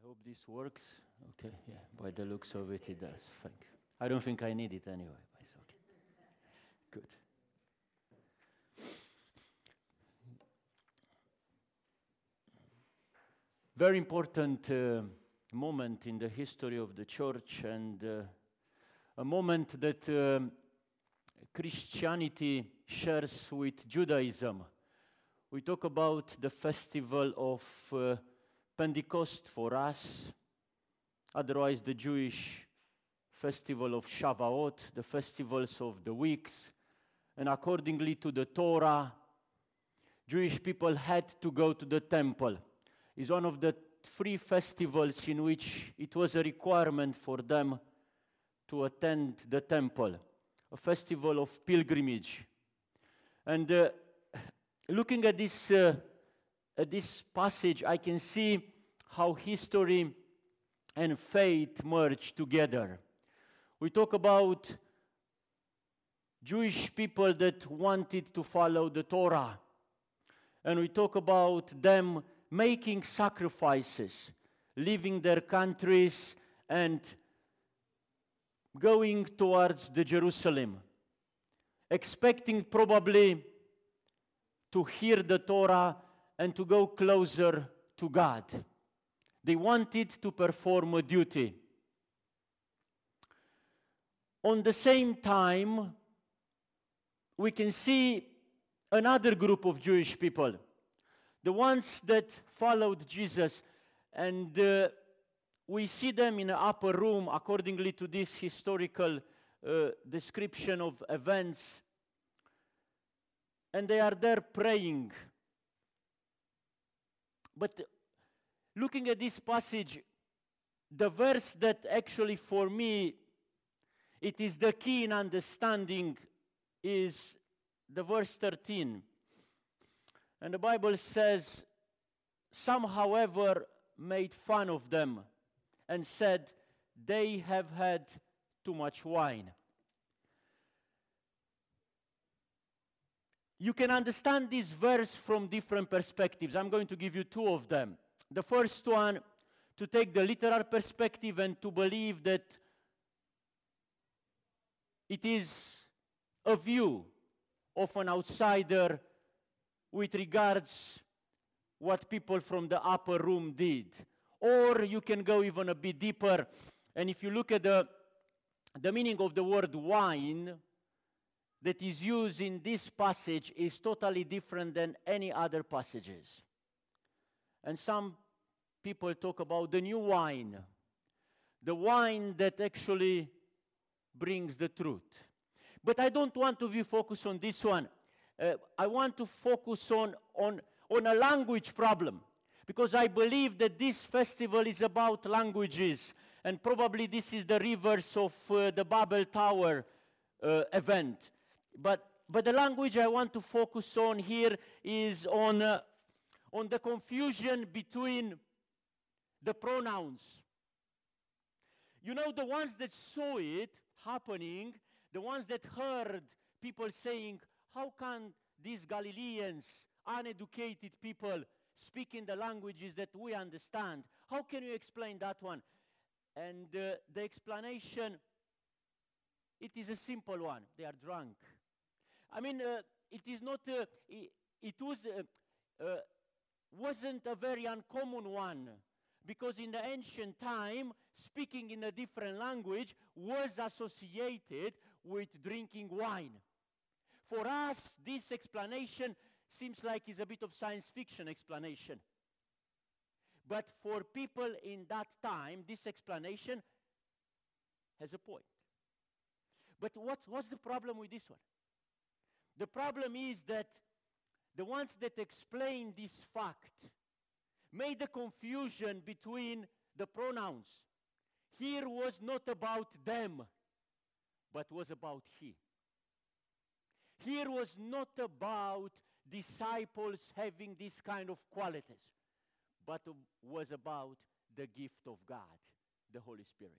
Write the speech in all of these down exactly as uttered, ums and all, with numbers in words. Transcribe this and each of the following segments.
hope this works. Okay, yeah, by the looks of it, it does. Thank you. I don't think I need it anyway, but it's okay. Good. Very important uh, moment in the history of the church, and uh, a moment that um Christianity shares with Judaism. We talk about the festival of uh, Pentecost for us, otherwise the Jewish festival of Shavuot, the festivals of the weeks, and accordingly to the Torah, Jewish people had to go to the temple. It's one of the three festivals in which it was a requirement for them to attend the temple, a festival of pilgrimage. And uh, looking at this, uh, at this passage, I can see how history and faith merge together. We talk about Jewish people that wanted to follow the Torah. And we talk about them making sacrifices, leaving their countries and going towards the Jerusalem, expecting probably to hear the Torah and to go closer to God. They wanted to perform a duty. On the same time, we can see another group of Jewish people, the ones that followed Jesus, and uh, we see them in the upper room accordingly to this historical uh, description of events, and they are there praying. But looking at this passage, the verse that actually for me it is the key in understanding is the verse thirteen. And the Bible says, some, however, made fun of them and said, they have had too much wine. You can understand this verse from different perspectives. I'm going to give you two of them. The first one, to take the literal perspective and to believe that it is a view of an outsider with regards what people from the upper room did. Or you can go even a bit deeper, and if you look at the, the meaning of the word wine that is used in this passage is totally different than any other passages. And some people talk about the new wine, the wine that actually brings the truth. But I don't want to be focused on this one. Uh, I want to focus on, on, on a language problem, because I believe that this festival is about languages, and probably this is the reverse of uh, the Babel Tower uh, event. But, but the language I want to focus on here is on, uh, on the confusion between the pronouns. You know, the ones that saw it happening, the ones that heard people saying, how can these Galileans, uneducated people, speak in the languages that we understand? How can you explain that one? And uh, the explanation, it is a simple one. They are drunk. I mean, uh, it is not, uh, it, it was, uh, uh, wasn't a very uncommon one, because in the ancient time, speaking in a different language was associated with drinking wine. For us, this explanation seems like it's a bit of science fiction explanation. But for people in that time, this explanation has a point. But what's, what's the problem with this one? The problem is that the ones that explain this fact made the confusion between the pronouns. Here was not about them, but was about he. Here was not about disciples having this kind of qualities, but was about the gift of God, the Holy Spirit.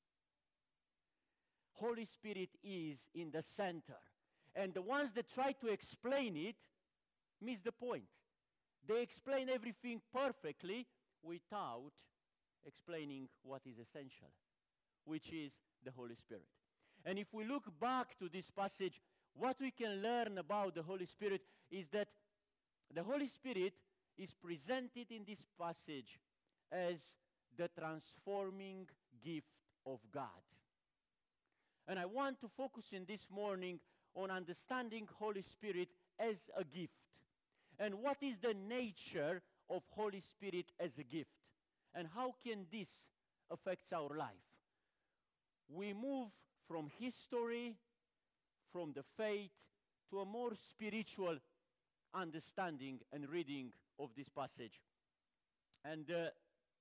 Holy Spirit is in the center. And the ones that try to explain it miss the point. They explain everything perfectly without explaining what is essential, which is the Holy Spirit. And if we look back to this passage, what we can learn about the Holy Spirit is that the Holy Spirit is presented in this passage as the transforming gift of God. And I want to focus in this morning on understanding Holy Spirit as a gift. And what is the nature of Holy Spirit as a gift? And how can this affect our life? We move from history, from the faith, to a more spiritual understanding and reading of this passage. And uh,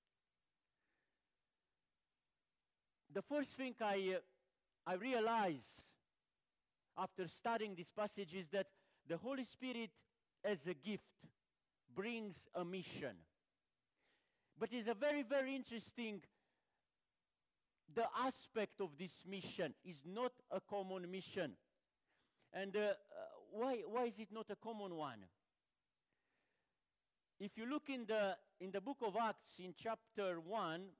the first thing I, uh, I realize after studying this passage is that the Holy Spirit as a gift brings a mission. But it's a very, very interesting, the aspect of this mission is not a common mission. And uh, uh, why, why is it not a common one? If you look in the, in the book of Acts, in chapter one,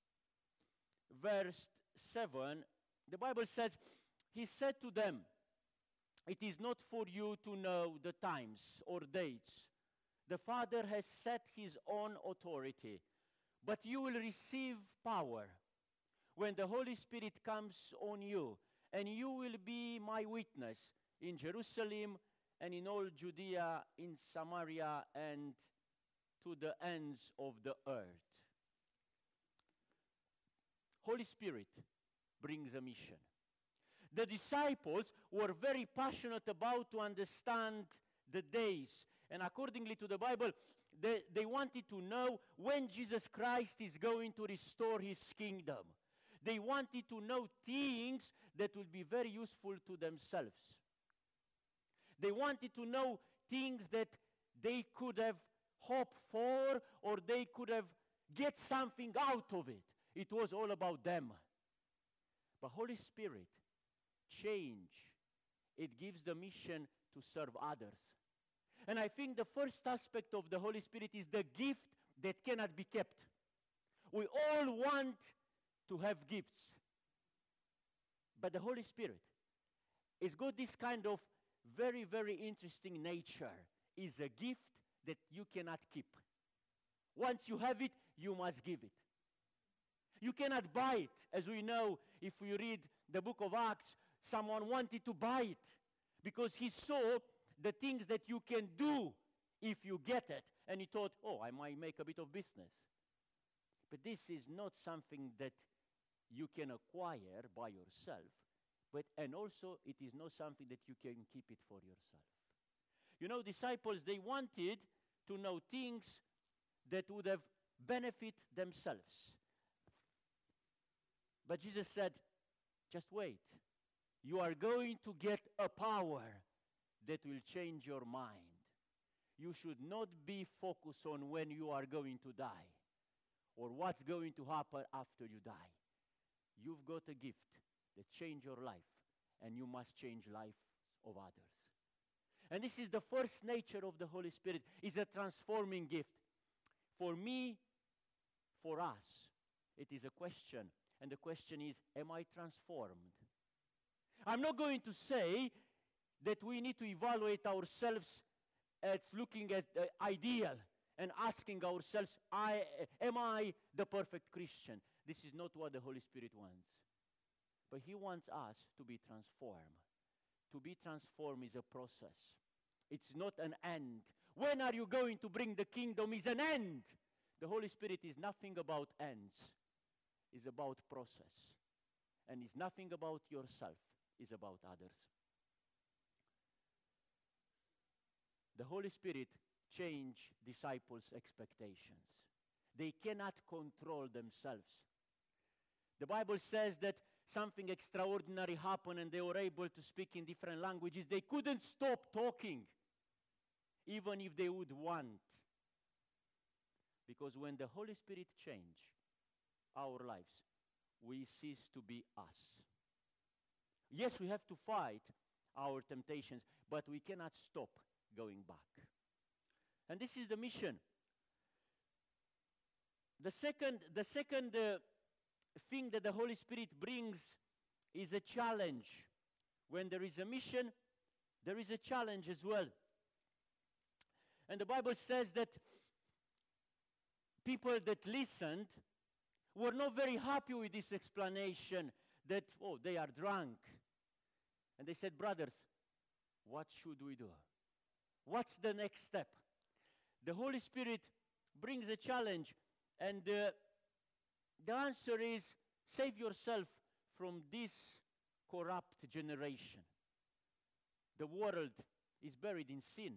verse seven, the Bible says, he said to them, "It is not for you to know the times or dates. The Father has set his own authority, but you will receive power when the Holy Spirit comes on you, and you will be my witness in Jerusalem and in all Judea, in Samaria, and to the ends of the earth." Holy Spirit brings a mission. The disciples were very passionate about to understand the days. And accordingly to the Bible, they, they wanted to know when Jesus Christ is going to restore his kingdom. They wanted to know things that would be very useful to themselves. They wanted to know things that they could have hoped for, or they could have get something out of it. It was all about them. But Holy Spirit change. It gives the mission to serve others. And I think the first aspect of the Holy Spirit is the gift that cannot be kept. We all want to have gifts. But the Holy Spirit has got this kind of very, very interesting nature. Is a gift that you cannot keep. Once you have it, you must give it. You cannot buy it. As we know, if we read the book of Acts, someone wanted to buy it because he saw the things that you can do if you get it. And he thought, oh, I might make a bit of business. But this is not something that you can acquire by yourself. But, and also, it is not something that you can keep it for yourself. You know, disciples, they wanted to know things that would have benefit themselves. But Jesus said, just wait. You are going to get a power that will change your mind. You should not be focused on when you are going to die or what's going to happen after you die. You've got a gift that changes your life, and you must change life of others. And this is the first nature of the Holy Spirit, is a transforming gift. For me, for us, it is a question. And the question is, am I transformed? I'm not going to say that we need to evaluate ourselves as looking at the ideal and asking ourselves, I, am I the perfect Christian? This is not what the Holy Spirit wants. But he wants us to be transformed. To be transformed is a process. It's not an end. When are you going to bring the kingdom is an end. The Holy Spirit is nothing about ends. It's about process. And it's nothing about yourself. It's about others. The Holy Spirit changes disciples' expectations. They cannot control themselves. The Bible says that something extraordinary happened and they were able to speak in different languages. They couldn't stop talking, even if they would want. Because when the Holy Spirit changes our lives, we cease to be us. Yes, we have to fight our temptations, but we cannot stop going back. And this is the mission. The second, the second uh, thing that the Holy Spirit brings is a challenge. When there is a mission, there is a challenge as well. And the Bible says that people that listened were not very happy with this explanation that, oh, they are drunk. And they said, brothers, what should we do? What's the next step? The Holy Spirit brings a challenge, and uh, the answer is, save yourself from this corrupt generation. The world is buried in sin.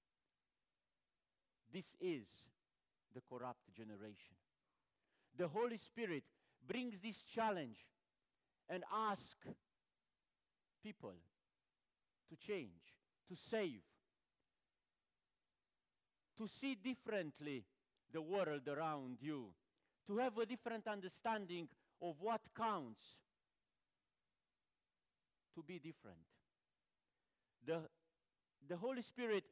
This is the corrupt generation. The Holy Spirit brings this challenge and asks people to change, to save, to see differently the world around you, to have a different understanding of what counts, to be different. The, the Holy Spirit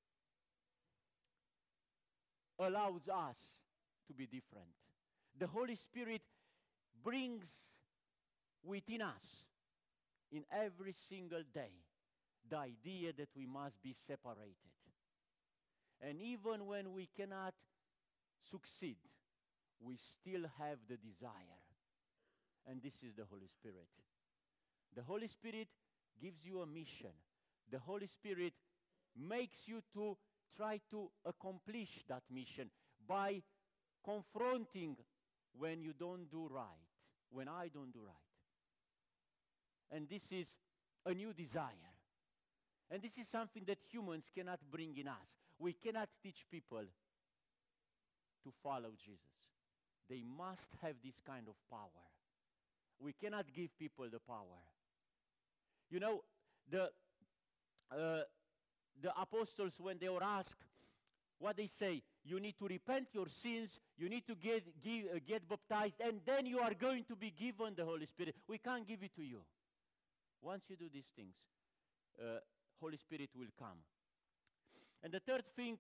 allows us to be different. The Holy Spirit brings within us, in every single day, the idea that we must be separated. And even when we cannot succeed, we still have the desire. And this is the Holy Spirit. The Holy Spirit gives you a mission. The Holy Spirit makes you to try to accomplish that mission by confronting when you don't do right, when I don't do right. And this is a new desire. And this is something that humans cannot bring in us. We cannot teach people to follow Jesus. They must have this kind of power. We cannot give people the power. You know, the, uh, the apostles, when they were asked, what they say, you need to repent your sins, you need to get, give, uh, get baptized, and then you are going to be given the Holy Spirit. We can't give it to you. Once you do these things, uh, Holy Spirit will come. And the third thing,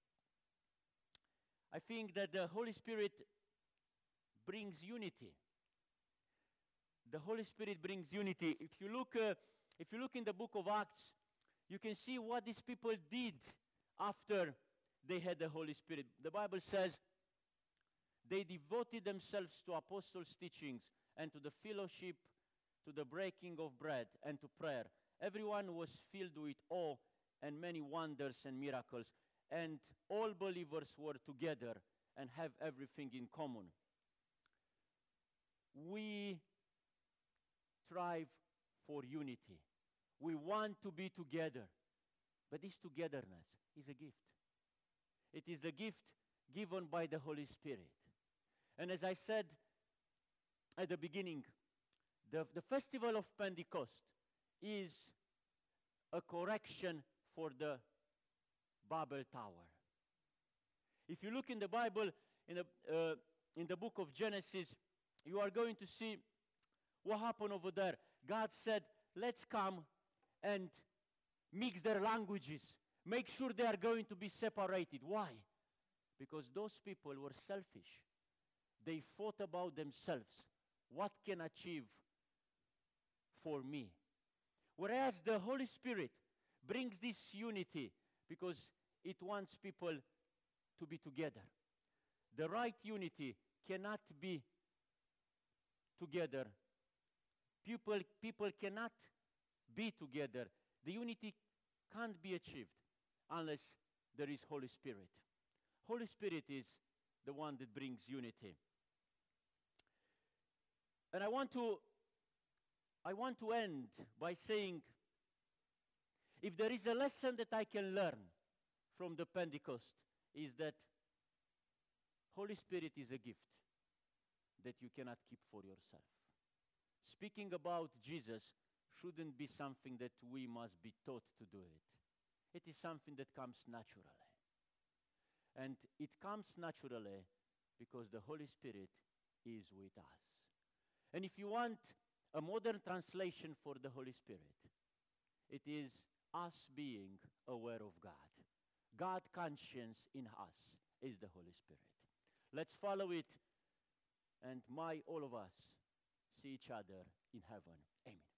I think that the Holy Spirit brings unity. The Holy Spirit brings unity. If you look, uh, if you look in the book of Acts, you can see what these people did after they had the Holy Spirit. The Bible says they devoted themselves to apostles' teachings and to the fellowship, to the breaking of bread and to prayer. Everyone was filled with awe and many wonders and miracles, and all believers were together and have everything in common. We strive for unity. We want to be together. But this togetherness is a gift. It is the gift given by the Holy Spirit. And as I said at the beginning, the, the festival of Pentecost is a correction for the Babel Tower. If you look in the Bible, in the, uh, in the book of Genesis, you are going to see what happened over there. God said, let's come and mix their languages. Make sure they are going to be separated. Why? Because those people were selfish. They thought about themselves. What can I achieve for me? Whereas the Holy Spirit brings this unity because it wants people to be together. The right unity cannot be together. People, people cannot be together. The unity can't be achieved unless there is Holy Spirit. Holy Spirit is the one that brings unity. And I want to I want to end by saying, if there is a lesson that I can learn from the Pentecost, is that Holy Spirit is a gift that you cannot keep for yourself. Speaking about Jesus shouldn't be something that we must be taught to do it. It is something that comes naturally. And it comes naturally because the Holy Spirit is with us. And if you want a modern translation for the Holy Spirit, it is us being aware of God. God conscience in us is the Holy Spirit. Let's follow it, and may all of us see each other in heaven. Amen.